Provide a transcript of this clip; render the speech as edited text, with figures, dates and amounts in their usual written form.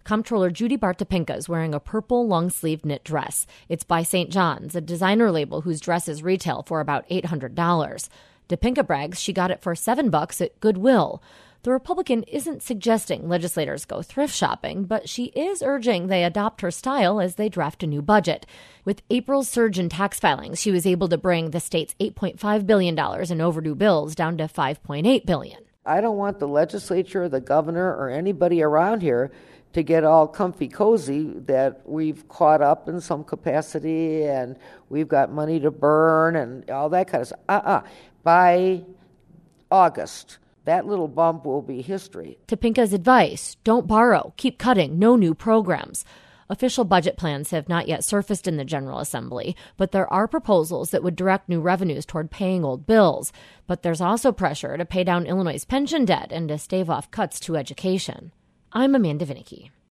Comptroller Judy Bart Topinka is wearing a purple long-sleeved knit dress. It's by St. John's, a designer label whose dresses retail for about $800. Topinka brags she got it for $7 at Goodwill. The Republican isn't suggesting legislators go thrift shopping, but she is urging they adopt her style as they draft a new budget. With April's surge in tax filings, she was able to bring the state's $8.5 billion in overdue bills down to $5.8 billion. I don't want the legislature, the governor, or anybody around here to get all comfy cozy that we've caught up in some capacity and we've got money to burn and all that kind of stuff. By August, that little bump will be history. Topinka's advice: don't borrow, keep cutting, no new programs. Official budget plans have not yet surfaced in the General Assembly, but there are proposals that would direct new revenues toward paying old bills. But there's also pressure to pay down Illinois' pension debt and to stave off cuts to education. I'm Amanda Vinicky.